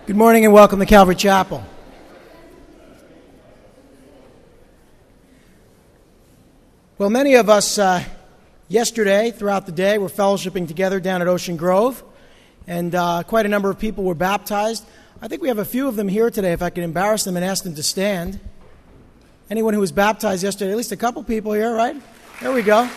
Good morning and welcome to Calvary Chapel. Well, many of us yesterday, throughout the day, were fellowshipping together down at Ocean Grove, and quite a number of people were baptized. I think we have a few of them here today, if I could embarrass them and ask them to stand. Anyone who was baptized yesterday, at least a couple people here, right? There we go.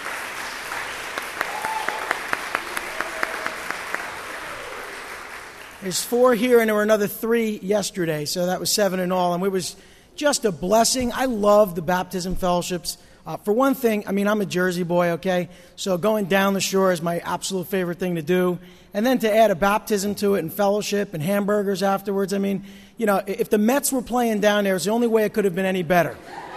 There's 4 here, and there were another 3 yesterday, so that was 7 in all, and it was just a blessing. I love the baptism fellowships. For one thing, I'm a Jersey boy, okay? So going down the shore is my absolute favorite thing to do. And then to add a baptism to it and fellowship and hamburgers afterwards, if the Mets were playing down there, it's the only way it could have been any better.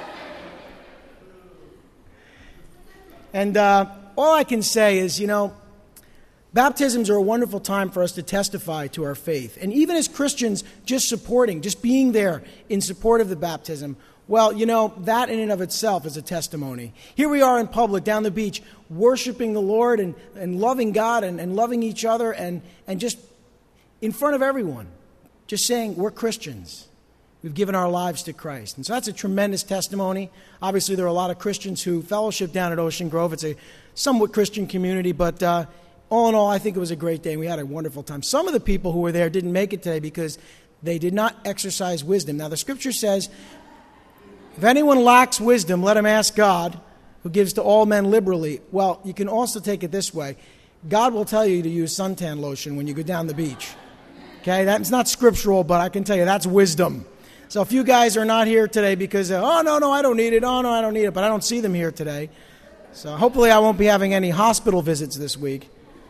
And all I can say is, baptisms are a wonderful time for us to testify to our faith. And even as Christians, just being there in support of the baptism, well, that in and of itself is a testimony. Here we are in public, down the beach, worshiping the Lord and loving God and loving each other and just in front of everyone, just saying we're Christians. We've given our lives to Christ. And so that's a tremendous testimony. Obviously, there are a lot of Christians who fellowship down at Ocean Grove. It's a somewhat Christian community, but all in all, I think it was a great day. We had a wonderful time. Some of the people who were there didn't make it today because they did not exercise wisdom. Now, the Scripture says, if anyone lacks wisdom, let him ask God, who gives to all men liberally. Well, you can also take it this way. God will tell you to use suntan lotion when you go down the beach. Okay, that's not scriptural, but I can tell you that's wisdom. So if you guys are not here today because, no, I don't need it. Oh, no, I don't need it. But I don't see them here today. So hopefully I won't be having any hospital visits this week.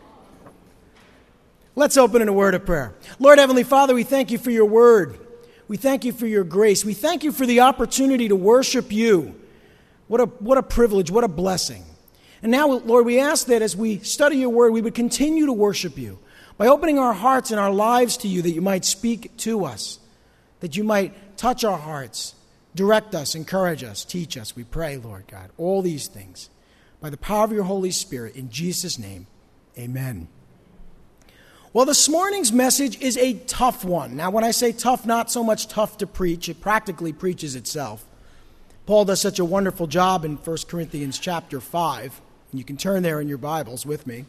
Let's open in a word of prayer. Lord Heavenly Father, we thank you for your word. We thank you for your grace. We thank you for the opportunity to worship you. What a privilege, what a blessing. And now, Lord, we ask that as we study your word, we would continue to worship you by opening our hearts and our lives to you, that you might speak to us, that you might touch our hearts, direct us, encourage us, teach us. We pray, Lord God, all these things by the power of your Holy Spirit. In Jesus' name, amen. Well, this morning's message is a tough one. Now, when I say tough, not so much tough to preach. It practically preaches itself. Paul does such a wonderful job in 1 Corinthians chapter 5. And you can turn there in your Bibles with me.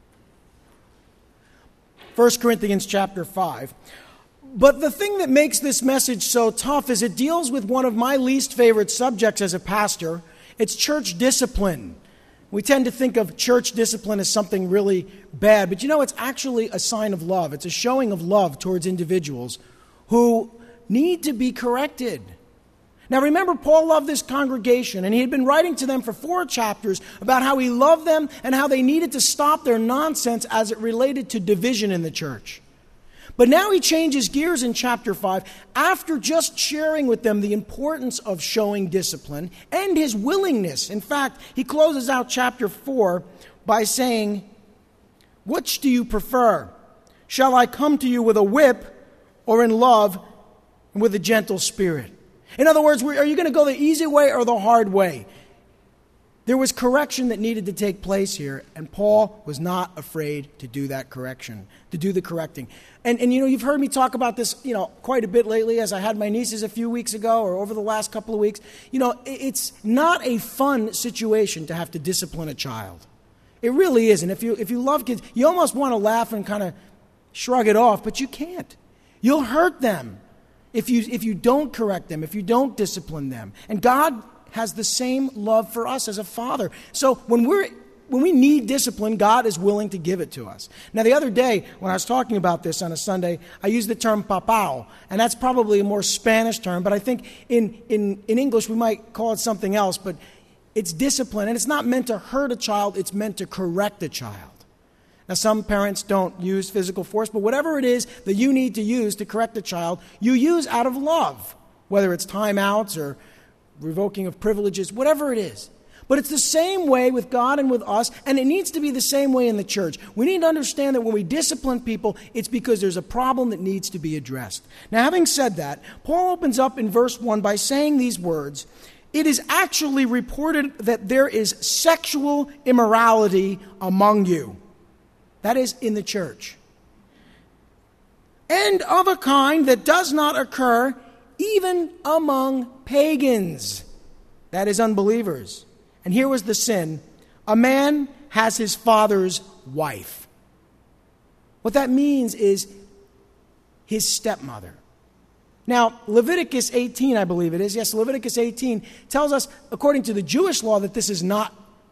1 Corinthians chapter 5. But the thing that makes this message so tough is it deals with one of my least favorite subjects as a pastor. It's church discipline. We tend to think of church discipline as something really bad, but it's actually a sign of love. It's a showing of love towards individuals who need to be corrected. Now remember, Paul loved this congregation, and he had been writing to them for 4 chapters about how he loved them and how they needed to stop their nonsense as it related to division in the church. But now he changes gears in chapter 5 after just sharing with them the importance of showing discipline and his willingness. In fact, he closes out chapter 4 by saying, "Which do you prefer? Shall I come to you with a whip or in love and with a gentle spirit?" In other words, are you going to go the easy way or the hard way? There was correction that needed to take place here, and Paul was not afraid to do that correction, to do the correcting. And you've heard me talk about this, quite a bit lately as I had my nieces a few weeks ago or over the last couple of weeks. It's not a fun situation to have to discipline a child. It really isn't. If you love kids, you almost want to laugh and kind of shrug it off, but you can't. You'll hurt them if you don't correct them, if you don't discipline them. And God has the same love for us as a father. So when we need discipline, God is willing to give it to us. Now, the other day, when I was talking about this on a Sunday, I used the term papao, and that's probably a more Spanish term, but I think in English we might call it something else, but it's discipline, and it's not meant to hurt a child, it's meant to correct a child. Now, some parents don't use physical force, but whatever it is that you need to use to correct a child, you use out of love, whether it's timeouts or revoking of privileges, whatever it is. But it's the same way with God and with us, and it needs to be the same way in the church. We need to understand that when we discipline people, it's because there's a problem that needs to be addressed. Now, having said that, Paul opens up in verse 1 by saying these words, "It is actually reported that there is sexual immorality among you." That is in the church. and of a kind that does not occur even among pagans, that is, unbelievers. And here was the sin. A man has his father's wife. What that means is his stepmother. Now, Leviticus 18, I believe it is, yes, Leviticus 18 tells us, according to the Jewish law, that this is not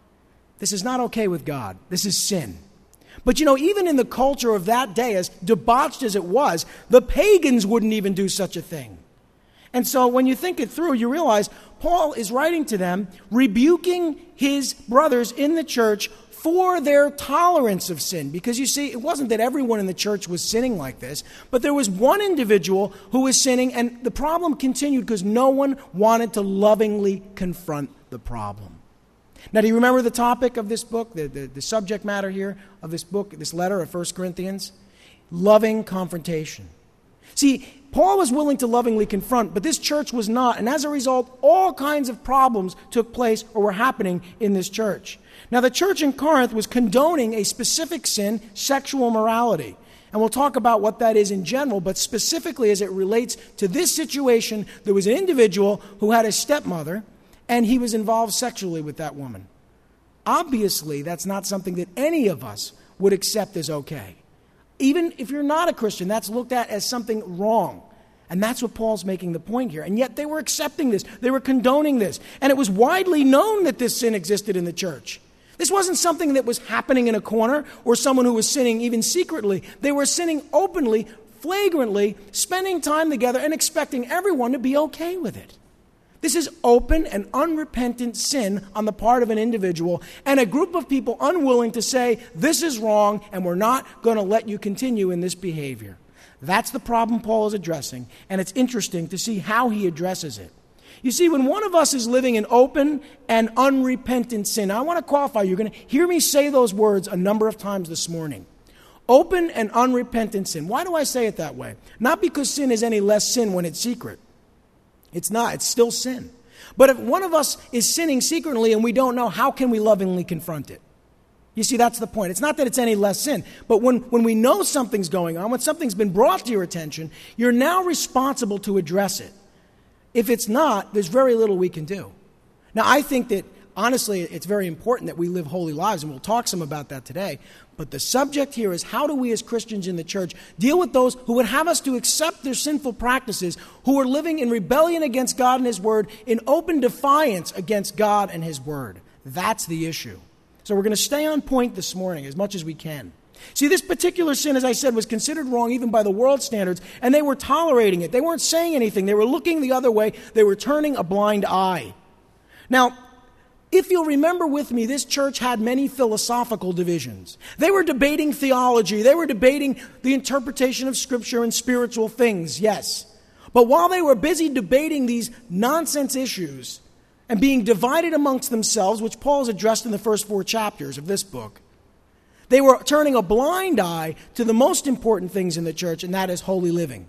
okay with God. This is sin. But even in the culture of that day, as debauched as it was, the pagans wouldn't even do such a thing. And so when you think it through, you realize Paul is writing to them, rebuking his brothers in the church for their tolerance of sin. Because you see, it wasn't that everyone in the church was sinning like this, but there was one individual who was sinning, and the problem continued because no one wanted to lovingly confront the problem. Now, do you remember the topic of this book, the subject matter here of this book, this letter of 1 Corinthians? Loving confrontation. See, Paul was willing to lovingly confront, but this church was not. And as a result, all kinds of problems took place or were happening in this church. Now, the church in Corinth was condoning a specific sin, sexual immorality. And we'll talk about what that is in general, but specifically as it relates to this situation, there was an individual who had a stepmother, and he was involved sexually with that woman. Obviously, that's not something that any of us would accept as okay. Even if you're not a Christian, that's looked at as something wrong. And that's what Paul's making the point here. And yet they were accepting this. They were condoning this. And it was widely known that this sin existed in the church. This wasn't something that was happening in a corner or someone who was sinning even secretly. They were sinning openly, flagrantly, spending time together and expecting everyone to be okay with it. This is open and unrepentant sin on the part of an individual and a group of people unwilling to say, this is wrong and we're not going to let you continue in this behavior. That's the problem Paul is addressing, and it's interesting to see how he addresses it. You see, when one of us is living in open and unrepentant sin, I want to qualify, you're going to hear me say those words a number of times this morning. Open and unrepentant sin. Why do I say it that way? Not because sin is any less sin when it's secret. It's not. It's still sin. But if one of us is sinning secretly and we don't know, how can we lovingly confront it? You see, that's the point. It's not that it's any less sin. But when we know something's going on, when something's been brought to your attention, you're now responsible to address it. If it's not, there's very little we can do. Now, I think that, honestly, it's very important that we live holy lives, and we'll talk some about that today. But the subject here is, how do we as Christians in the church deal with those who would have us to accept their sinful practices, who are living in rebellion against God and His Word, in open defiance against God and His Word? That's the issue. So we're going to stay on point this morning as much as we can. See, this particular sin, as I said, was considered wrong even by the world standards, and they were tolerating it. They weren't saying anything. They were looking the other way. They were turning a blind eye. Now, if you'll remember with me, this church had many philosophical divisions. They were debating theology. They were debating the interpretation of Scripture and spiritual things, yes. But while they were busy debating these nonsense issues and being divided amongst themselves, which Paul has addressed in the first 4 chapters of this book, they were turning a blind eye to the most important things in the church, and that is holy living.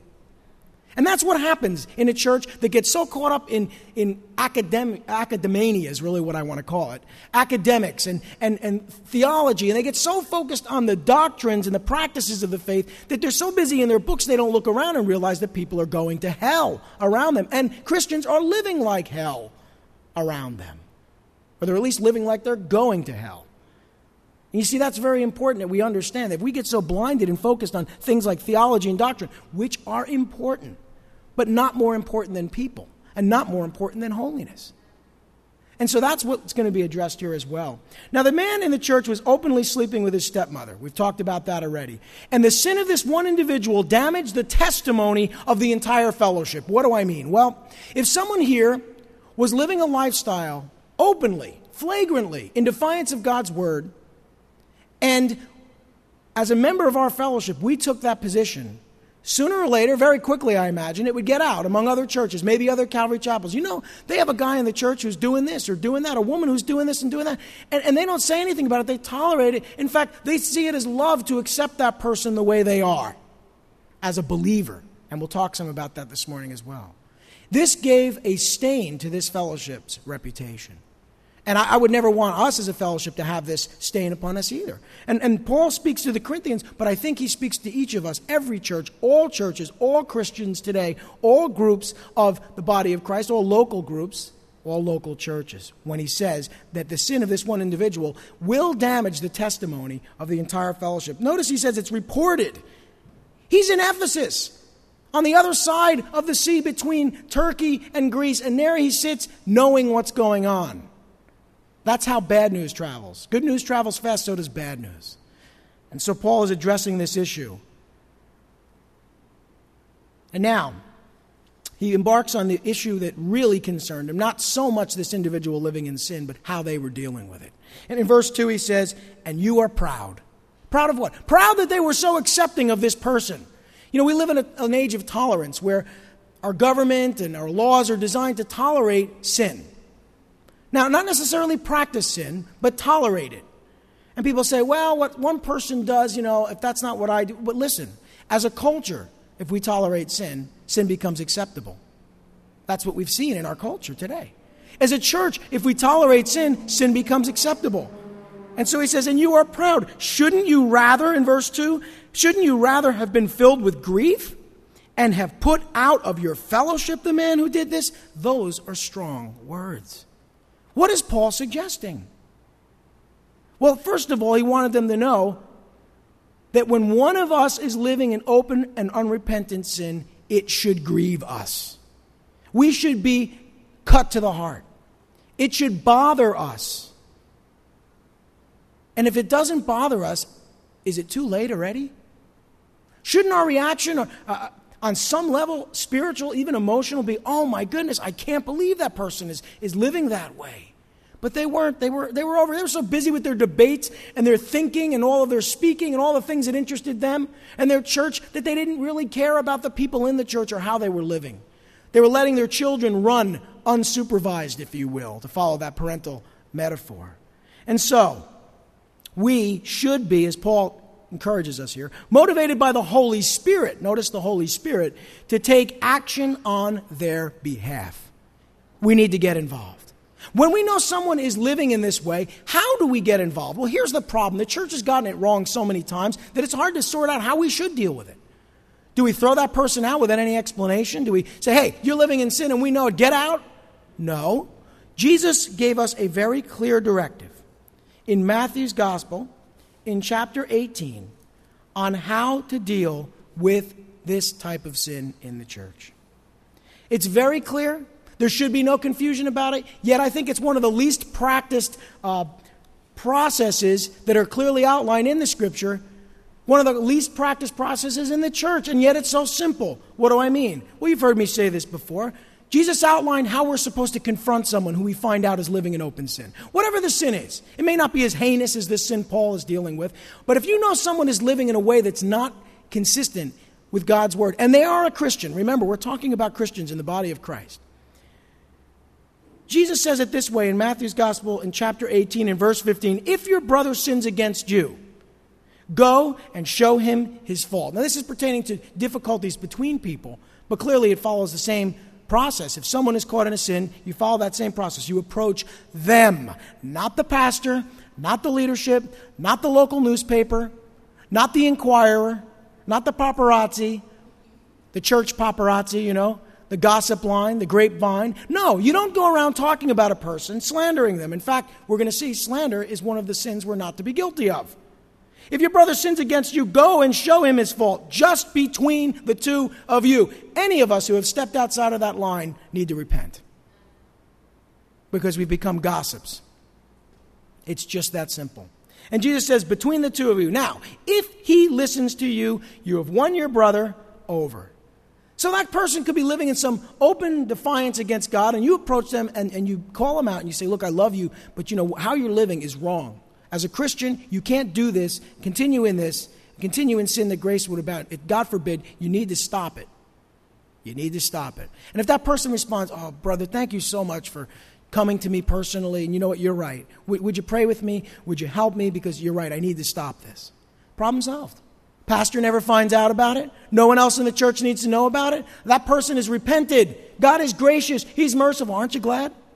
And that's what happens in a church that gets so caught up in academia is really what I want to call it. Academics and theology. And they get so focused on the doctrines and the practices of the faith that they're so busy in their books they don't look around and realize that people are going to hell around them. And Christians are living like hell around them. Or they're at least living like they're going to hell. And you see, that's very important that we understand that if we get so blinded and focused on things like theology and doctrine, which are important, but not more important than people, and not more important than holiness. And so that's what's going to be addressed here as well. Now, the man in the church was openly sleeping with his stepmother. We've talked about that already. And the sin of this one individual damaged the testimony of the entire fellowship. What do I mean? Well, if someone here was living a lifestyle openly, flagrantly, in defiance of God's word, and as a member of our fellowship, we took that position, sooner or later, very quickly, I imagine, it would get out among other churches, maybe other Calvary chapels. You know, they have a guy in the church who's doing this or doing that, a woman who's doing this and doing that, and they don't say anything about it. They tolerate it. In fact, they see it as love to accept that person the way they are as a believer. And we'll talk some about that this morning as well. This gave a stain to this fellowship's reputation. And I would never want us as a fellowship to have this stain upon us either. And Paul speaks to the Corinthians, but I think he speaks to each of us, every church, all churches, all Christians today, all groups of the body of Christ, all local groups, all local churches, when he says that the sin of this one individual will damage the testimony of the entire fellowship. Notice he says it's reported. He's in Ephesus, on the other side of the sea between Turkey and Greece, and there he sits knowing what's going on. That's how bad news travels. Good news travels fast, so does bad news. And so Paul is addressing this issue. And now, he embarks on the issue that really concerned him, not so much this individual living in sin, but how they were dealing with it. And in verse 2 he says, and you are proud. Proud of what? Proud that they were so accepting of this person. You know, we live in an age of tolerance where our government and our laws are designed to tolerate sin. Now, not necessarily practice sin, but tolerate it. And people say, well, what one person does, if that's not what I do. But listen, as a culture, if we tolerate sin, sin becomes acceptable. That's what we've seen in our culture today. As a church, if we tolerate sin, sin becomes acceptable. And so he says, and you are proud. Shouldn't you rather, in verse 2, shouldn't you rather have been filled with grief and have put out of your fellowship the man who did this? Those are strong words. What is Paul suggesting? Well, first of all, he wanted them to know that when one of us is living in open and unrepentant sin, it should grieve us. We should be cut to the heart. It should bother us. And if it doesn't bother us, is it too late already? Shouldn't our reaction on some level, spiritual, even emotional, be, oh my goodness, I can't believe that person is living that way? But they weren't. They were over. They were so busy with their debates and their thinking and all of their speaking and all the things that interested them and their church that they didn't really care about the people in the church or how they were living. They were letting their children run unsupervised, if you will, to follow that parental metaphor. And so, we should be, as Paul encourages us here, motivated by the Holy Spirit, notice the Holy Spirit, to take action on their behalf. We need to get involved. When we know someone is living in this way, how do we get involved? Well, here's the problem. The church has gotten it wrong so many times that it's hard to sort out how we should deal with it. Do we throw that person out without any explanation? Do we say, hey, you're living in sin and we know it, get out? No. Jesus gave us a very clear directive in Matthew's Gospel, in chapter 18, on how to deal with this type of sin in the church. It's very clear. There should be no confusion about it, yet I think it's one of the least practiced processes that are clearly outlined in the Scripture, one of the least practiced processes in the church, and yet it's so simple. What do I mean? Well, you've heard me say this before. Jesus outlined how we're supposed to confront someone who we find out is living in open sin. Whatever the sin is. It may not be as heinous as this sin Paul is dealing with, but if you know someone is living in a way that's not consistent with God's Word, and they are a Christian, remember, we're talking about Christians in the body of Christ. Jesus says it this way in Matthew's Gospel in chapter 18 and verse 15, if your brother sins against you, go and show him his fault. Now this is pertaining to difficulties between people, but clearly it follows the same process. If someone is caught in a sin, you follow that same process. You approach them, not the pastor, not the leadership, not the local newspaper, not the Inquirer, not the paparazzi, the church paparazzi, the gossip line, the grapevine. No, you don't go around talking about a person, slandering them. In fact, we're going to see slander is one of the sins we're not to be guilty of. If your brother sins against you, go and show him his fault, just between the two of you. Any of us who have stepped outside of that line need to repent, because we've become gossips. It's just that simple. And Jesus says, between the two of you. Now, if he listens to you, you have won your brother over. So that person could be living in some open defiance against God, and you approach them and you call them out and you say, look, I love you, but how you're living is wrong. As a Christian, you can't do this, continue in sin that grace would abound. God forbid, you need to stop it. You need to stop it. And if that person responds, oh, brother, thank you so much for coming to me personally, and you know what, you're right. Would you pray with me? Would you help me? Because you're right, I need to stop this. Problem solved. Pastor never finds out about it. No one else in the church needs to know about it. That person has repented. God is gracious. He's merciful. Aren't you glad?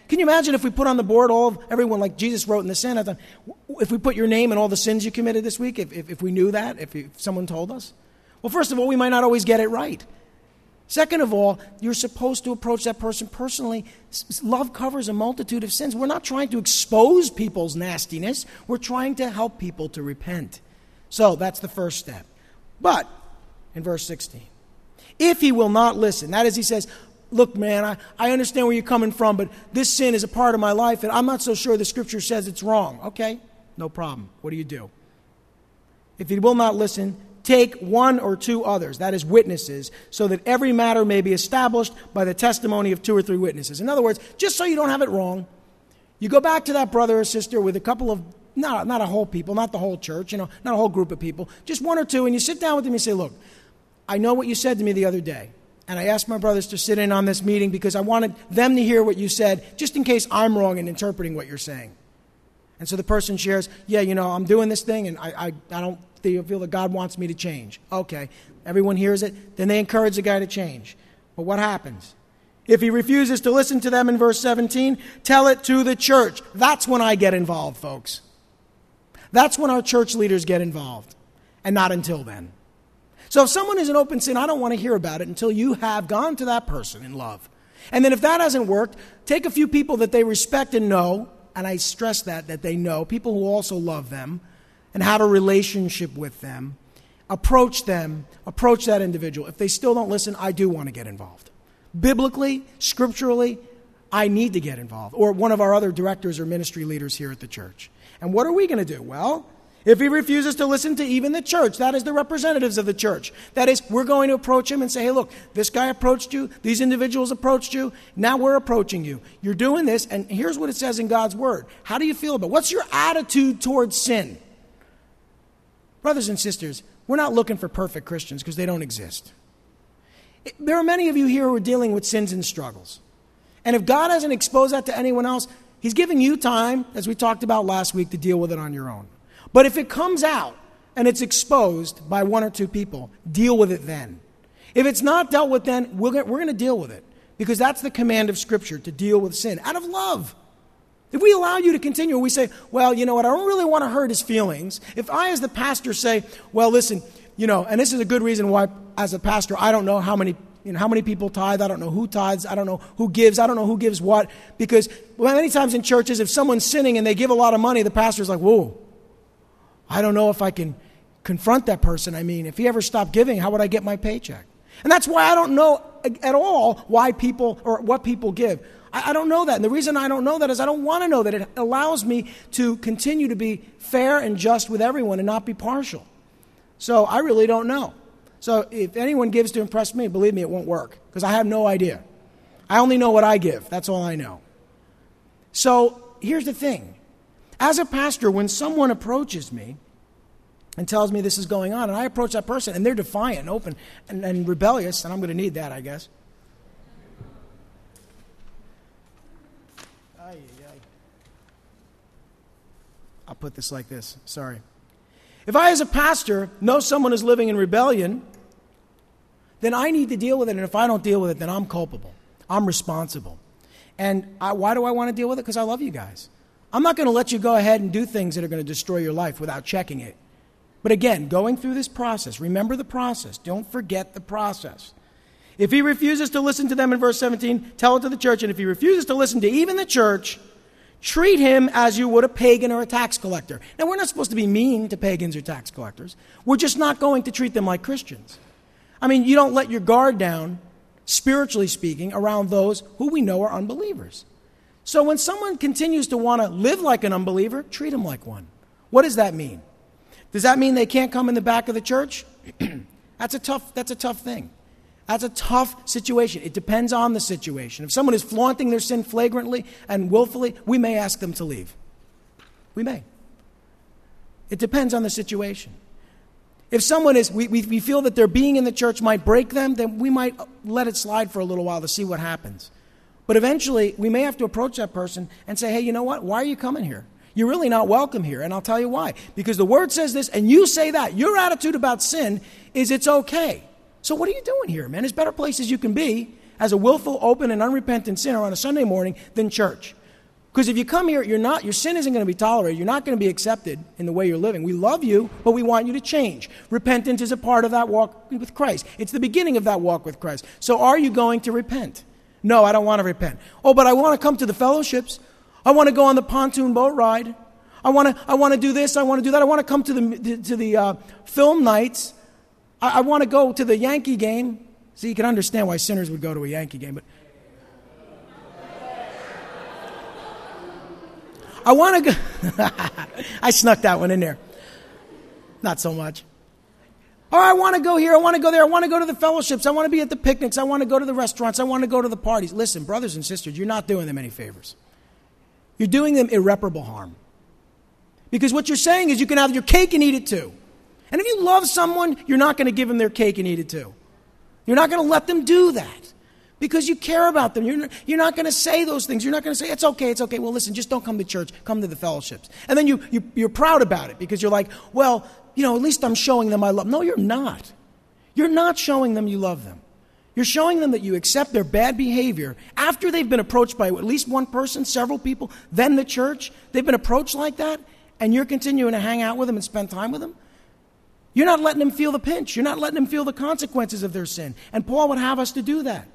Can you imagine if we put on the board everyone like Jesus wrote in the sin, if we put your name and all the sins you committed this week, if we knew that, if someone told us? Well, first of all, we might not always get it right. Second of all, you're supposed to approach that person personally. Love covers a multitude of sins. We're not trying to expose people's nastiness. We're trying to help people to repent. So that's the first step. But, in verse 16, if he will not listen, that is, he says, look, man, I understand where you're coming from, but this sin is a part of my life, and I'm not so sure the Scripture says it's wrong. Okay, no problem. What do? If he will not listen, take one or two others, that is witnesses, so that every matter may be established by the testimony of 2 or 3 witnesses. In other words, just so you don't have it wrong, you go back to that brother or sister with a couple of, not a whole people, not the whole church, not a whole group of people, just 1 or 2, and you sit down with them and say, look, I know what you said to me the other day, and I asked my brothers to sit in on this meeting because I wanted them to hear what you said, just in case I'm wrong in interpreting what you're saying. And so the person shares, yeah, I'm doing this thing, and I don't feel that God wants me to change. Okay, everyone hears it. Then they encourage the guy to change. But what happens? If he refuses to listen to them in verse 17, tell it to the church. That's when I get involved, folks. That's when our church leaders get involved, and not until then. So if someone is in open sin, I don't want to hear about it until you have gone to that person in love. And then if that hasn't worked, take a few people that they respect and know, and I stress that they know, people who also love them, and have a relationship with them, approach that individual. If they still don't listen, I do want to get involved. Biblically, scripturally, I need to get involved. Or one of our other directors or ministry leaders here at the church. And what are we going to do? Well, if he refuses to listen to even the church, that is the representatives of the church. That is, we're going to approach him and say, hey, look, this guy approached you, these individuals approached you, now we're approaching you. You're doing this, and here's what it says in God's word. How do you feel about it? What's your attitude towards sin? Brothers and sisters, we're not looking for perfect Christians because they don't exist. There are many of you here who are dealing with sins and struggles. And if God hasn't exposed that to anyone else, he's giving you time, as we talked about last week, to deal with it on your own. But if it comes out and it's exposed by 1 or 2 people, deal with it then. If it's not dealt with then, we're going to deal with it. Because that's the command of Scripture, to deal with sin out of love. If we allow you to continue, we say, well, you know what, I don't really want to hurt his feelings. If I, as the pastor, say, well, listen, and this is a good reason why, as a pastor, I don't know how many people tithe. I don't know who tithes. I don't know who gives. I don't know who gives what. Because many times in churches, if someone's sinning and they give a lot of money, the pastor's like, whoa, I don't know if I can confront that person. I mean, if he ever stopped giving, how would I get my paycheck? And that's why I don't know at all why people or what people give. I don't know that. And the reason I don't know that is I don't want to know that. It allows me to continue to be fair and just with everyone and not be partial. So I really don't know. So if anyone gives to impress me, believe me, it won't work because I have no idea. I only know what I give. That's all I know. So here's the thing. As a pastor, when someone approaches me and tells me this is going on, and I approach that person and they're defiant and open and rebellious, and I'm going to need that, I guess. I'll put this like this. Sorry. If I, as a pastor, know someone is living in rebellion, then I need to deal with it. And if I don't deal with it, then I'm culpable. I'm responsible. And why do I want to deal with it? Because I love you guys. I'm not going to let you go ahead and do things that are going to destroy your life without checking it. But again, going through this process, remember the process. Don't forget the process. If he refuses to listen to them in verse 17, tell it to the church. And if he refuses to listen to even the church, treat him as you would a pagan or a tax collector. Now, we're not supposed to be mean to pagans or tax collectors. We're just not going to treat them like Christians. I mean, you don't let your guard down, spiritually speaking, around those who we know are unbelievers. So when someone continues to want to live like an unbeliever, treat them like one. What does that mean? Does that mean they can't come in the back of the church? That's a tough thing. That's a tough situation. It depends on the situation. If someone is flaunting their sin flagrantly and willfully, we may ask them to leave. We may. It depends on the situation. If someone is, we feel that their being in the church might break them, then we might let it slide for a little while to see what happens. But eventually, we may have to approach that person and say, hey, you know what? Why are you coming here? You're really not welcome here, and I'll tell you why. Because the Word says this, and you say that. Your attitude about sin is it's okay. So what are you doing here, man? There's better places you can be as a willful, open, and unrepentant sinner on a Sunday morning than church. Because if you come here, your sin isn't going to be tolerated. You're not going to be accepted in the way you're living. We love you, but we want you to change. Repentance is a part of that walk with Christ. It's the beginning of that walk with Christ. So are you going to repent? No, I don't want to repent. Oh, but I want to come to the fellowships. I want to go on the pontoon boat ride. I want to do this. I want to do that. I want to come to the film nights. I want to go to the Yankee game. See, you can understand why sinners would go to a Yankee game, but I want to go. I snuck that one in there. Not so much. Oh, I want to go here. I want to go there. I want to go to the fellowships. I want to be at the picnics. I want to go to the restaurants. I want to go to the parties. Listen, brothers and sisters, you're not doing them any favors. You're doing them irreparable harm. Because what you're saying is you can have your cake and eat it too. And if you love someone, you're not going to give them their cake and eat it too. You're not going to let them do that. Because you care about them. You're not going to say those things. You're not going to say, it's okay. Well, listen, just don't come to church. Come to the fellowships. And then you're proud about it because you're like, well, at least I'm showing them I love them. No, you're not. You're not showing them you love them. You're showing them that you accept their bad behavior after they've been approached by at least one person, several people, then the church. They've been approached like that, and you're continuing to hang out with them and spend time with them. You're not letting them feel the pinch. You're not letting them feel the consequences of their sin. And Paul would have us to do that.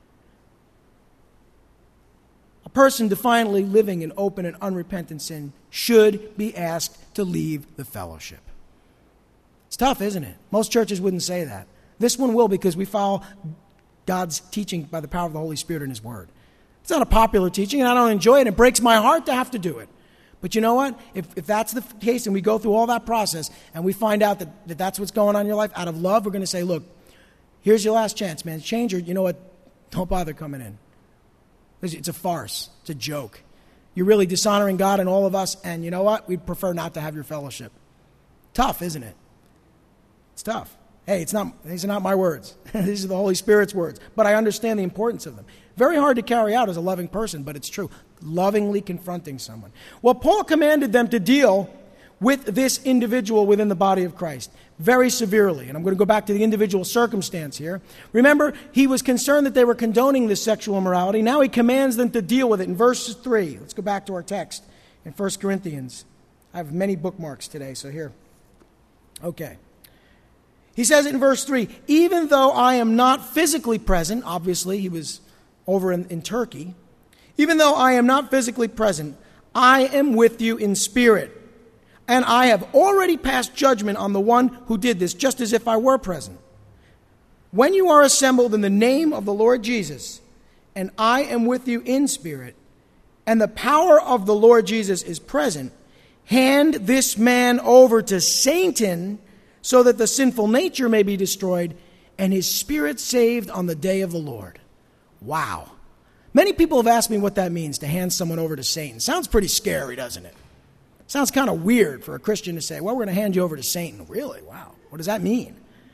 A person defiantly living in open and unrepentant sin should be asked to leave the fellowship. It's tough, isn't it? Most churches wouldn't say that. This one will because we follow God's teaching by the power of the Holy Spirit in His Word. It's not a popular teaching, and I don't enjoy it. It breaks my heart to have to do it. But you know what? If that's the case and we go through all that process and we find out that that's what's going on in your life, out of love, we're going to say, look, here's your last chance, man. Change or, you know what? Don't bother coming in. It's a farce. It's a joke. You're really dishonoring God and all of us, and you know what? We'd prefer not to have your fellowship. Tough, isn't it? It's tough. Hey, these are not my words. These are the Holy Spirit's words. But I understand the importance of them. Very hard to carry out as a loving person, but it's true. Lovingly confronting someone. Well, Paul commanded them to deal with this individual within the body of Christ very severely. And I'm going to go back to the individual circumstance here. Remember, he was concerned that they were condoning this sexual immorality. Now he commands them to deal with it. In verse 3, let's go back to our text in 1 Corinthians. I have many bookmarks today, so here. Okay. He says it in verse 3, even though I am not physically present, obviously he was over in Turkey, even though I am not physically present, I am with you in spirit. And I have already passed judgment on the one who did this, just as if I were present. When you are assembled in the name of the Lord Jesus, and I am with you in spirit, and the power of the Lord Jesus is present, hand this man over to Satan, so that the sinful nature may be destroyed, and his spirit saved on the day of the Lord. Wow. Many people have asked me what that means, to hand someone over to Satan. Sounds pretty scary, doesn't it? Sounds kind of weird for a Christian to say, well, we're going to hand you over to Satan. Really? Wow. What does that mean?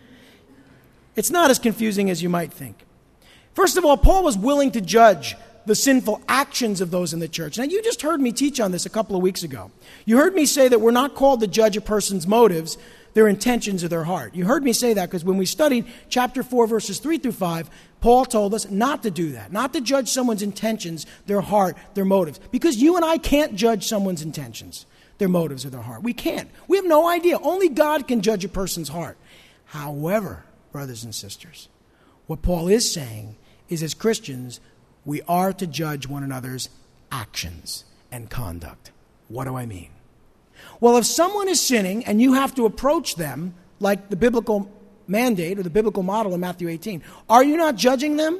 It's not as confusing as you might think. First of all, Paul was willing to judge the sinful actions of those in the church. Now, you just heard me teach on this a couple of weeks ago. You heard me say that we're not called to judge a person's motives, their intentions, or their heart. You heard me say that because when we studied chapter 4, verses 3 through 5, Paul told us not to do that, not to judge someone's intentions, their heart, their motives. Because you and I can't judge someone's intentions, their motives, or their heart. We can't. We have no idea. Only God can judge a person's heart. However, brothers and sisters, what Paul is saying is as Christians, we are to judge one another's actions and conduct. What do I mean? Well, if someone is sinning and you have to approach them like the biblical mandate or the biblical model in Matthew 18, are you not judging them?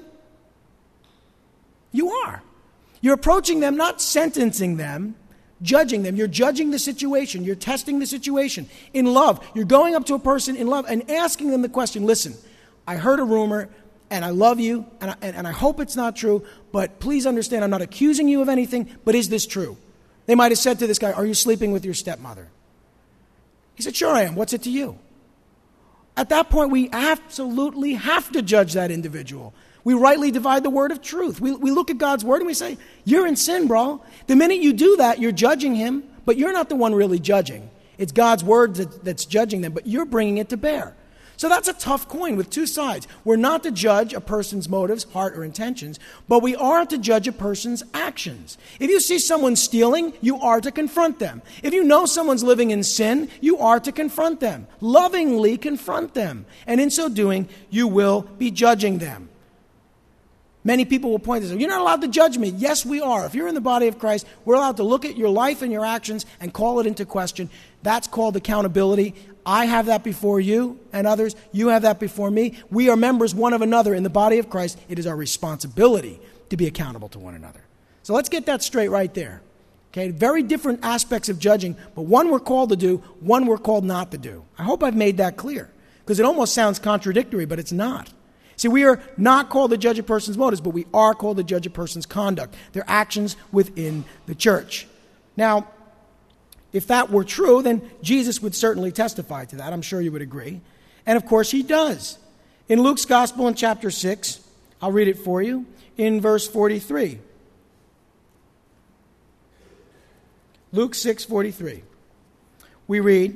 You are. You're approaching them, not sentencing them, judging them. You're judging the situation. You're testing the situation in love. You're going up to a person in love and asking them the question, listen, I heard a rumor and I love you and I hope it's not true, but please understand I'm not accusing you of anything, but is this true? They might have said to this guy, are you sleeping with your stepmother? He said, sure I am. What's it to you? At that point, we absolutely have to judge that individual. We rightly divide the word of truth. We look at God's word and we say, you're in sin, bro. The minute you do that, you're judging him, but you're not the one really judging. It's God's word that's judging them, but you're bringing it to bear. So that's a tough coin with two sides. We're not to judge a person's motives, heart, or intentions, but we are to judge a person's actions. If you see someone stealing, you are to confront them. If you know someone's living in sin, you are to confront them. Lovingly confront them. And in so doing, you will be judging them. Many people will point this out. You're not allowed to judge me. Yes, we are. If you're in the body of Christ, we're allowed to look at your life and your actions and call it into question. That's called accountability. I have that before you and others. You have that before me. We are members one of another in the body of Christ. It is our responsibility to be accountable to one another. So let's get that straight right there. Okay, very different aspects of judging, but one we're called to do, one we're called not to do. I hope I've made that clear, because it almost sounds contradictory, but it's not. See, we are not called to judge a person's motives, but we are called to judge a person's conduct, their actions within the church. Now, if that were true, then Jesus would certainly testify to that. I'm sure you would agree. And of course, he does. In Luke's Gospel in chapter 6, I'll read it for you, in verse 43. Luke 6:43. We read,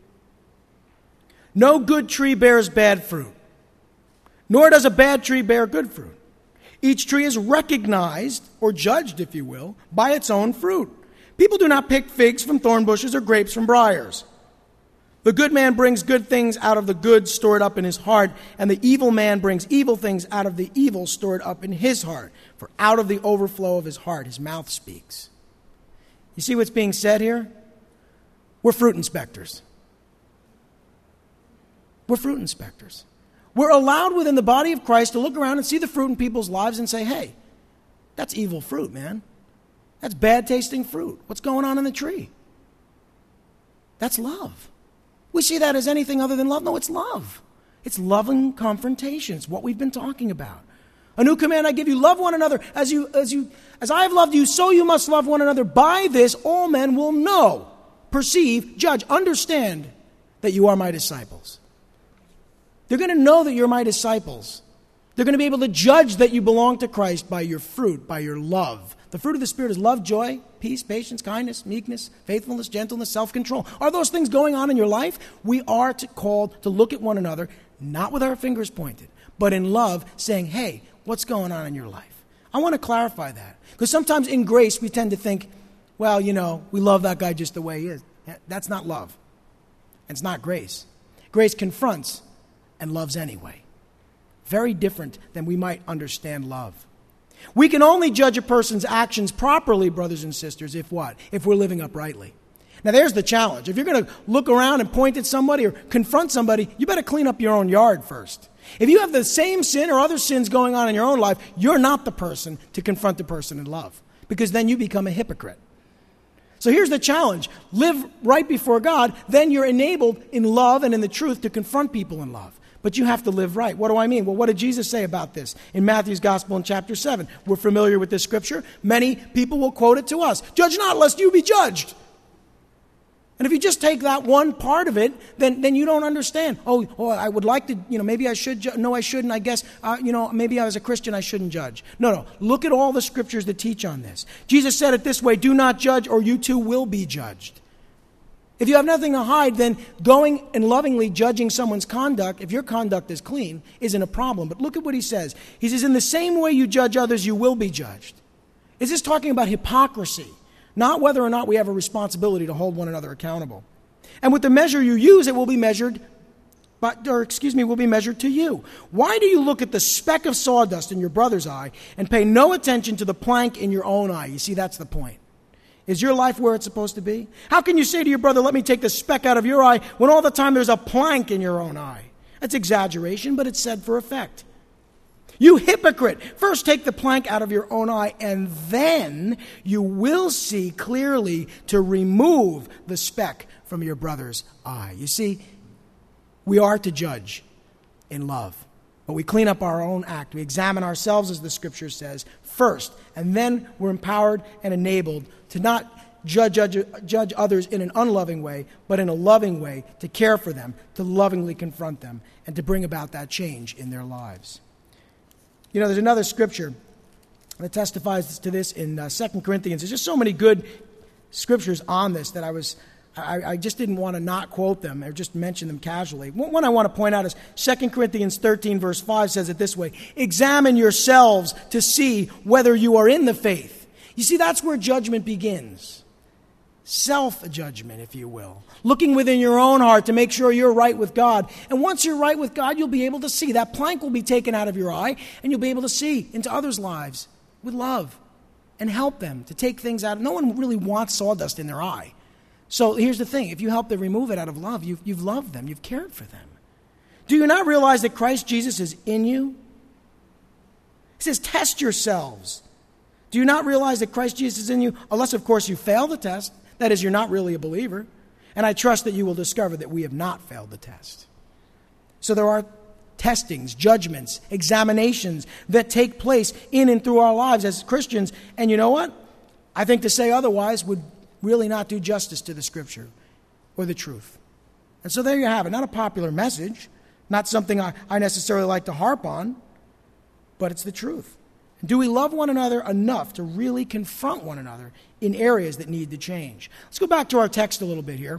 "No good tree bears bad fruit, nor does a bad tree bear good fruit. Each tree is recognized, or judged, if you will, by its own fruit. People do not pick figs from thorn bushes or grapes from briars. The good man brings good things out of the good stored up in his heart, and the evil man brings evil things out of the evil stored up in his heart. For out of the overflow of his heart, his mouth speaks." You see what's being said here? We're fruit inspectors. We're fruit inspectors. We're allowed within the body of Christ to look around and see the fruit in people's lives and say, hey, that's evil fruit, man. That's bad tasting fruit. What's going on in the tree? That's love. We see that as anything other than love. No, it's love. It's loving confrontation. It's what we've been talking about. A new command I give you, love one another. As I have loved you, so you must love one another. By this, all men will know, perceive, judge, understand that you are my disciples. They're going to know that you're my disciples. They're going to be able to judge that you belong to Christ by your fruit, by your love. The fruit of the Spirit is love, joy, peace, patience, kindness, meekness, faithfulness, gentleness, self-control. Are those things going on in your life? We are called to look at one another, not with our fingers pointed, but in love, saying, hey, what's going on in your life? I want to clarify that. Because sometimes in grace, we tend to think, well, we love that guy just the way he is. That's not love. It's not grace. Grace confronts and loves anyway. Very different than we might understand love. We can only judge a person's actions properly, brothers and sisters, if what? If we're living uprightly. Now there's the challenge. If you're going to look around and point at somebody or confront somebody, you better clean up your own yard first. If you have the same sin or other sins going on in your own life, you're not the person to confront the person in love, because then you become a hypocrite. So here's the challenge. Live right before God, then you're enabled in love and in the truth to confront people in love. But you have to live right. What do I mean? Well, what did Jesus say about this? In Matthew's Gospel in chapter 7. We're familiar with this scripture. Many people will quote it to us. Judge not, lest you be judged. And if you just take that one part of it, then you don't understand. Oh, I would like to, maybe I should, no, I shouldn't, I guess, maybe I was a Christian, I shouldn't judge. No, look at all the scriptures that teach on this. Jesus said it this way, do not judge or you too will be judged. If you have nothing to hide, then going and lovingly judging someone's conduct, if your conduct is clean, isn't a problem. But look at what he says. He says, in the same way you judge others, you will be judged. Is this talking about hypocrisy? Not whether or not we have a responsibility to hold one another accountable. And with the measure you use, it will be measured, will be measured to you. Why do you look at the speck of sawdust in your brother's eye and pay no attention to the plank in your own eye? You see, that's the point. Is your life where it's supposed to be? How can you say to your brother, let me take the speck out of your eye, when all the time there's a plank in your own eye? That's exaggeration, but it's said for effect. You hypocrite, first take the plank out of your own eye, and then you will see clearly to remove the speck from your brother's eye. You see, we are to judge in love. But we clean up our own act. We examine ourselves, as the scripture says, first. And then we're empowered and enabled to not judge others in an unloving way, but in a loving way, to care for them, to lovingly confront them, and to bring about that change in their lives. There's another scripture that testifies to this in 2 Corinthians. There's just so many good scriptures on this that I was I just didn't want to not quote them or just mention them casually. One I want to point out is 2 Corinthians 13, verse 5 says it this way: examine yourselves to see whether you are in the faith. You see, that's where judgment begins. Self-judgment, if you will. Looking within your own heart to make sure you're right with God. And once you're right with God, you'll be able to see. That plank will be taken out of your eye, and you'll be able to see into others' lives with love and help them to take things out. No one really wants sawdust in their eye. So here's the thing. If you help them remove it out of love, you've loved them. You've cared for them. Do you not realize that Christ Jesus is in you? He says, test yourselves. Do you not realize that Christ Jesus is in you? Unless, of course, you fail the test. That is, you're not really a believer. And I trust that you will discover that we have not failed the test. So there are testings, judgments, examinations that take place in and through our lives as Christians. And you know what? I think to say otherwise would really not do justice to the Scripture or the truth. And so there you have it. Not a popular message, not something I necessarily like to harp on, but it's the truth. Do we love one another enough to really confront one another in areas that need to change? Let's go back to our text a little bit here.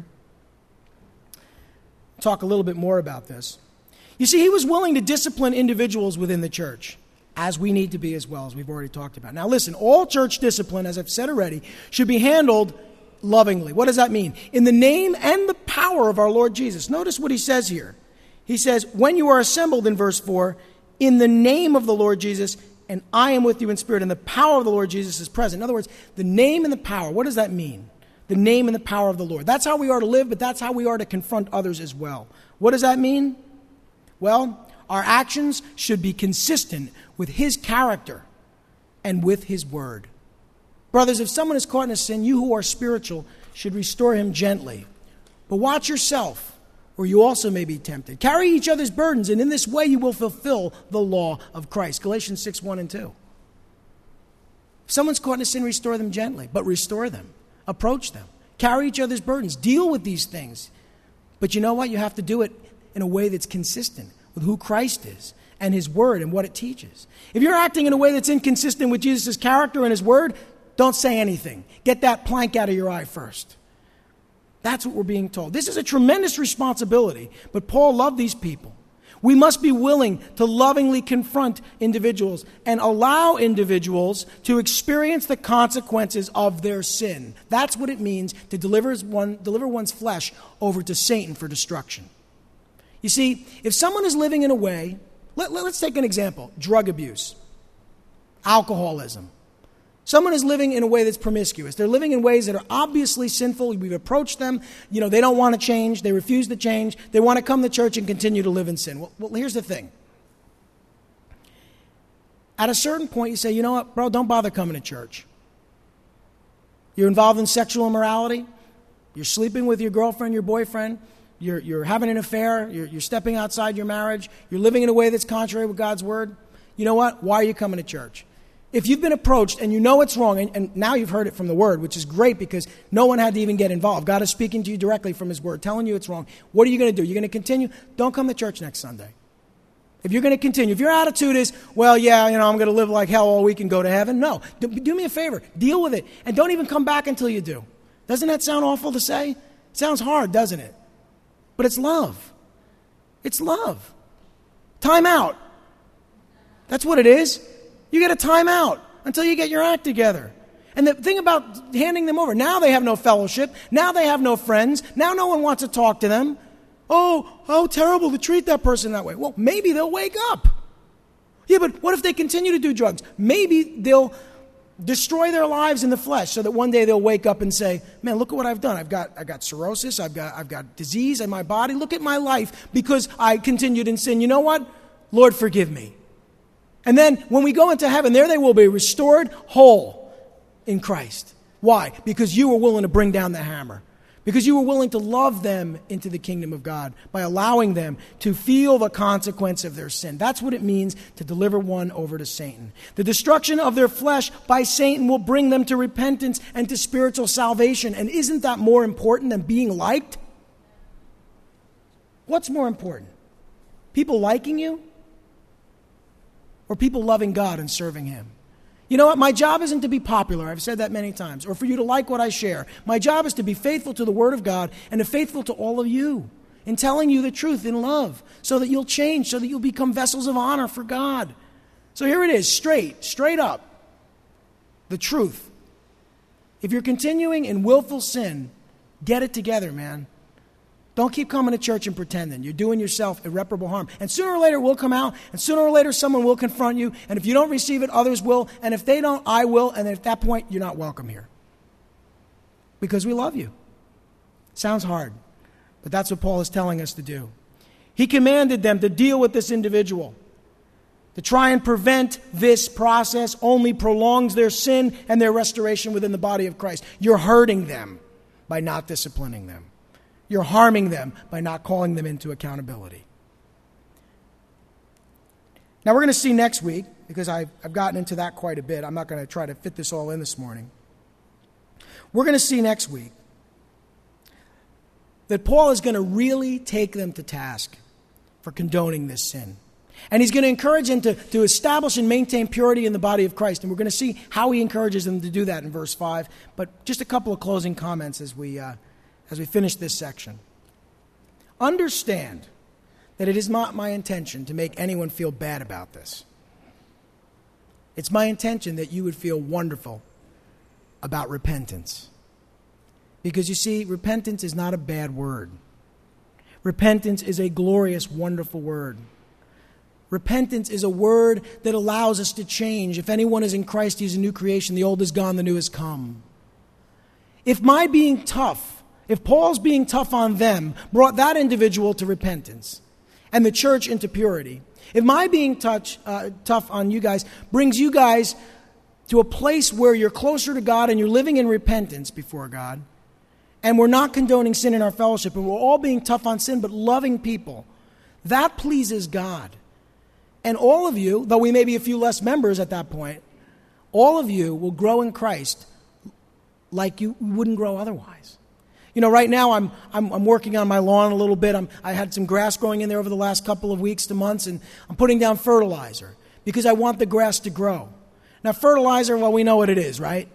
Talk a little bit more about this. You see, he was willing to discipline individuals within the church, as we need to be as well, as we've already talked about. Now listen, all church discipline, as I've said already, should be handled lovingly. What does that mean? In the name and the power of our Lord Jesus. Notice what he says here. He says, when you are assembled, in verse 4, in the name of the Lord Jesus, and I am with you in spirit, and the power of the Lord Jesus is present. In other words, the name and the power, what does that mean? The name and the power of the Lord. That's how we are to live, but that's how we are to confront others as well. What does that mean? Well, our actions should be consistent with his character and with his word. Brothers, if someone is caught in a sin, you who are spiritual should restore him gently. But watch yourself, or you also may be tempted. Carry each other's burdens, and in this way you will fulfill the law of Christ. Galatians 6, 1 and 2. If someone's caught in a sin, restore them gently, but restore them. Approach them. Carry each other's burdens. Deal with these things. But you know what? You have to do it in a way that's consistent with who Christ is and his word and what it teaches. If you're acting in a way that's inconsistent with Jesus' character and his word, don't say anything. Get that plank out of your eye first. That's what we're being told. This is a tremendous responsibility, but Paul loved these people. We must be willing to lovingly confront individuals and allow individuals to experience the consequences of their sin. That's what it means to deliver one's flesh over to Satan for destruction. You see, if someone is living in a way, let's take an example, drug abuse, alcoholism. Someone is living in a way that's promiscuous. They're living in ways that are obviously sinful. We've approached them. They don't want to change. They refuse to change. They want to come to church and continue to live in sin. Well, here's the thing. At a certain point, you say, you know what, bro, don't bother coming to church. You're involved in sexual immorality. You're sleeping with your girlfriend, your boyfriend. You're having an affair. You're stepping outside your marriage. You're living in a way that's contrary with God's word. You know what? Why are you coming to church? If you've been approached and you know it's wrong, and now you've heard it from the Word, which is great because no one had to even get involved. God is speaking to you directly from His Word, telling you it's wrong. What are you going to do? You're going to continue? Don't come to church next Sunday. If you're going to continue, if your attitude is, well, yeah, I'm going to live like hell all week and go to heaven, no. Do me a favor. Deal with it. And don't even come back until you do. Doesn't that sound awful to say? It sounds hard, doesn't it? But it's love. It's love. Time out. That's what it is. You get a time out until you get your act together. And the thing about handing them over, now they have no fellowship. Now they have no friends. Now no one wants to talk to them. Oh, how terrible to treat that person that way. Well, maybe they'll wake up. Yeah, but what if they continue to do drugs? Maybe they'll destroy their lives in the flesh so that one day they'll wake up and say, man, look at what I've done. I've got cirrhosis. I've got disease in my body. Look at my life because I continued in sin. You know what? Lord, forgive me. And then when we go into heaven, there they will be restored whole in Christ. Why? Because you were willing to bring down the hammer. Because you were willing to love them into the kingdom of God by allowing them to feel the consequence of their sin. That's what it means to deliver one over to Satan. The destruction of their flesh by Satan will bring them to repentance and to spiritual salvation. And isn't that more important than being liked? What's more important? People liking you? Or people loving God and serving Him? You know what? My job isn't to be popular. I've said that many times. Or for you to like what I share. My job is to be faithful to the Word of God and to faithful to all of you in telling you the truth in love so that you'll change, so that you'll become vessels of honor for God. So here it is, straight up. The truth. If you're continuing in willful sin, get it together, man. Don't keep coming to church and pretending. You're doing yourself irreparable harm. And sooner or later, we'll come out, and sooner or later, someone will confront you. And if you don't receive it, others will. And if they don't, I will. And at that point, you're not welcome here. Because we love you. Sounds hard, but that's what Paul is telling us to do. He commanded them to deal with this individual. To try and prevent this process only prolongs their sin and their restoration within the body of Christ. You're hurting them by not disciplining them. You're harming them by not calling them into accountability. Now we're going to see next week, because I've gotten into that quite a bit. I'm not going to try to fit this all in this morning. We're going to see next week that Paul is going to really take them to task for condoning this sin. And he's going to encourage them to establish and maintain purity in the body of Christ. And we're going to see how he encourages them to do that in verse 5. But just a couple of closing comments as we finish this section. Understand that it is not my intention to make anyone feel bad about this. It's my intention that you would feel wonderful about repentance. Because you see, repentance is not a bad word. Repentance is a glorious, wonderful word. Repentance is a word that allows us to change. If anyone is in Christ, he's a new creation. The old is gone, the new has come. If Paul's being tough on them brought that individual to repentance and the church into purity, if my being tough on you guys brings you guys to a place where you're closer to God and you're living in repentance before God, and we're not condoning sin in our fellowship, and we're all being tough on sin but loving people, that pleases God. And all of you, though we may be a few less members at that point, all of you will grow in Christ like you wouldn't grow otherwise. You know, right now I'm working on my lawn a little bit. I had some grass growing in there over the last couple of weeks to months, and I'm putting down fertilizer because I want the grass to grow. Now, fertilizer, well, we know what it is, right?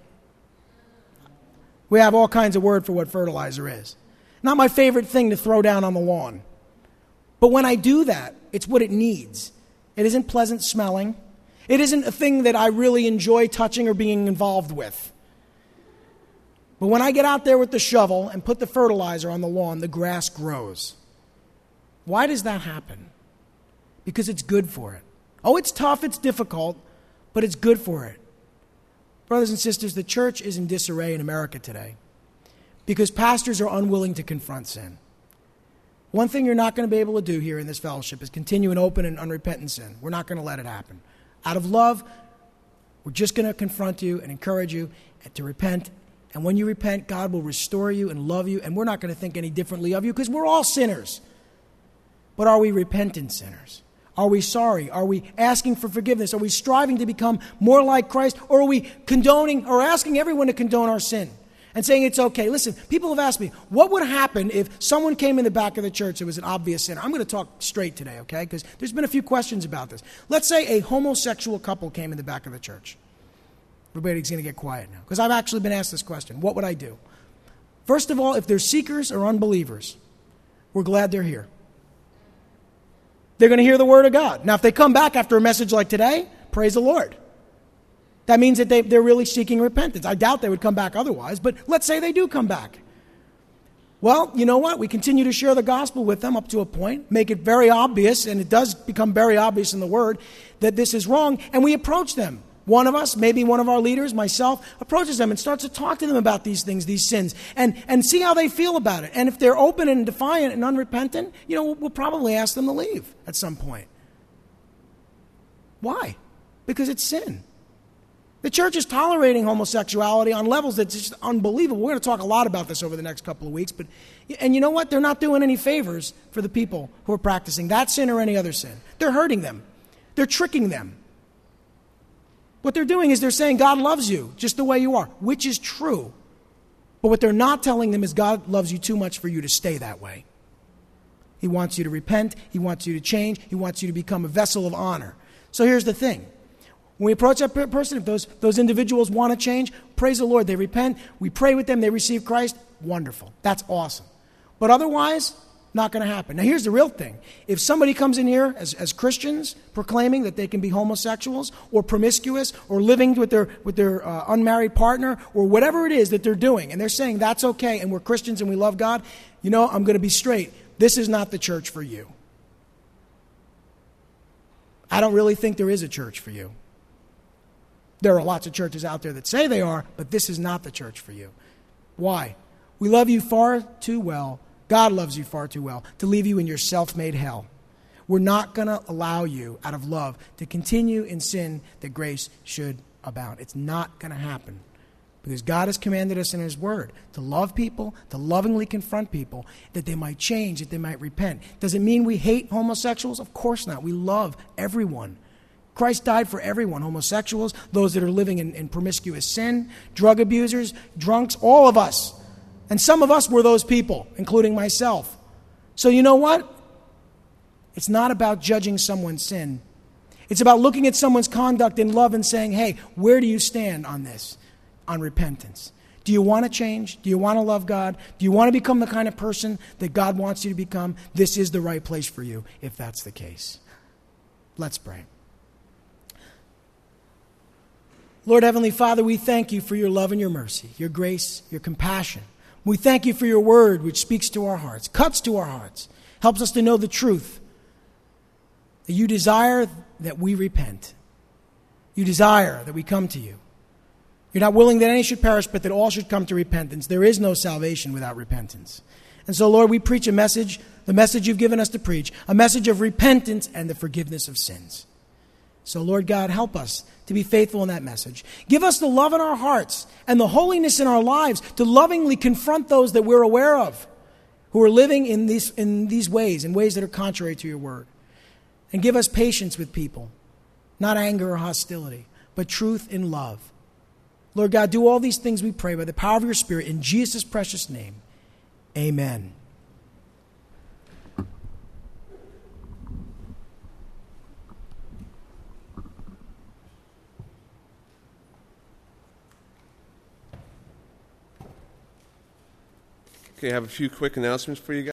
We have all kinds of word for what fertilizer is. Not my favorite thing to throw down on the lawn. But when I do that, it's what it needs. It isn't pleasant smelling. It isn't a thing that I really enjoy touching or being involved with. But when I get out there with the shovel and put the fertilizer on the lawn, the grass grows. Why does that happen? Because it's good for it. Oh, it's tough, it's difficult, but it's good for it. Brothers and sisters, the church is in disarray in America today because pastors are unwilling to confront sin. One thing you're not going to be able to do here in this fellowship is continue in open and unrepentant sin. We're not going to let it happen. Out of love, we're just going to confront you and encourage you to repent. And when you repent, God will restore you and love you, and we're not going to think any differently of you because we're all sinners. But are we repentant sinners? Are we sorry? Are we asking for forgiveness? Are we striving to become more like Christ? Or are we condoning or asking everyone to condone our sin and saying it's okay? Listen, people have asked me, what would happen if someone came in the back of the church that was an obvious sinner? I'm going to talk straight today, okay? Because there's been a few questions about this. Let's say a homosexual couple came in the back of the church. Everybody's going to get quiet now because I've actually been asked this question. What would I do? First of all, if they're seekers or unbelievers, we're glad they're here. They're going to hear the word of God. Now, if they come back after a message like today, praise the Lord. That means that they're really seeking repentance. I doubt they would come back otherwise, but let's say they do come back. Well, you know what? We continue to share the gospel with them up to a point, make it very obvious, and it does become very obvious in the word that this is wrong, and we approach them. One of us, maybe one of our leaders, myself, approaches them and starts to talk to them about these things, these sins, and see how they feel about it. And if they're open and defiant and unrepentant, we'll probably ask them to leave at some point. Why? Because it's sin. The church is tolerating homosexuality on levels that's just unbelievable. We're going to talk a lot about this over the next couple of weeks. And you know what? They're not doing any favors for the people who are practicing that sin or any other sin. They're hurting them. They're tricking them. What they're doing is they're saying God loves you just the way you are, which is true. But what they're not telling them is God loves you too much for you to stay that way. He wants you to repent. He wants you to change. He wants you to become a vessel of honor. So here's the thing. When we approach that person, if those individuals want to change, praise the Lord. They repent. We pray with them. They receive Christ. Wonderful. That's awesome. But otherwise, not going to happen. Now, here's the real thing. If somebody comes in here as Christians proclaiming that they can be homosexuals or promiscuous or living with their unmarried partner or whatever it is that they're doing, and they're saying that's okay and we're Christians and we love God, I'm going to be straight. This is not the church for you. I don't really think there is a church for you. There are lots of churches out there that say they are, but this is not the church for you. Why? We love you far too well. God loves you far too well to leave you in your self-made hell. We're not going to allow you, out of love, to continue in sin that grace should abound. It's not going to happen. Because God has commanded us in His Word to love people, to lovingly confront people, that they might change, that they might repent. Does it mean we hate homosexuals? Of course not. We love everyone. Christ died for everyone, homosexuals, those that are living in promiscuous sin, drug abusers, drunks, all of us. And some of us were those people, including myself. So you know what? It's not about judging someone's sin. It's about looking at someone's conduct in love and saying, hey, where do you stand on this, on repentance? Do you want to change? Do you want to love God? Do you want to become the kind of person that God wants you to become? This is the right place for you, if that's the case. Let's pray. Lord Heavenly Father, we thank you for your love and your mercy, your grace, your compassion. We thank you for your word, which speaks to our hearts, cuts to our hearts, helps us to know the truth, that you desire that we repent. You desire that we come to you. You're not willing that any should perish, but that all should come to repentance. There is no salvation without repentance. And so, Lord, we preach a message, the message you've given us to preach, a message of repentance and the forgiveness of sins. So, Lord God, help us to be faithful in that message. Give us the love in our hearts and the holiness in our lives to lovingly confront those that we're aware of who are living in these ways, in ways that are contrary to your word. And give us patience with people, not anger or hostility, but truth in love. Lord God, do all these things we pray by the power of your Spirit in Jesus' precious name. Amen. Okay, I have a few quick announcements for you guys.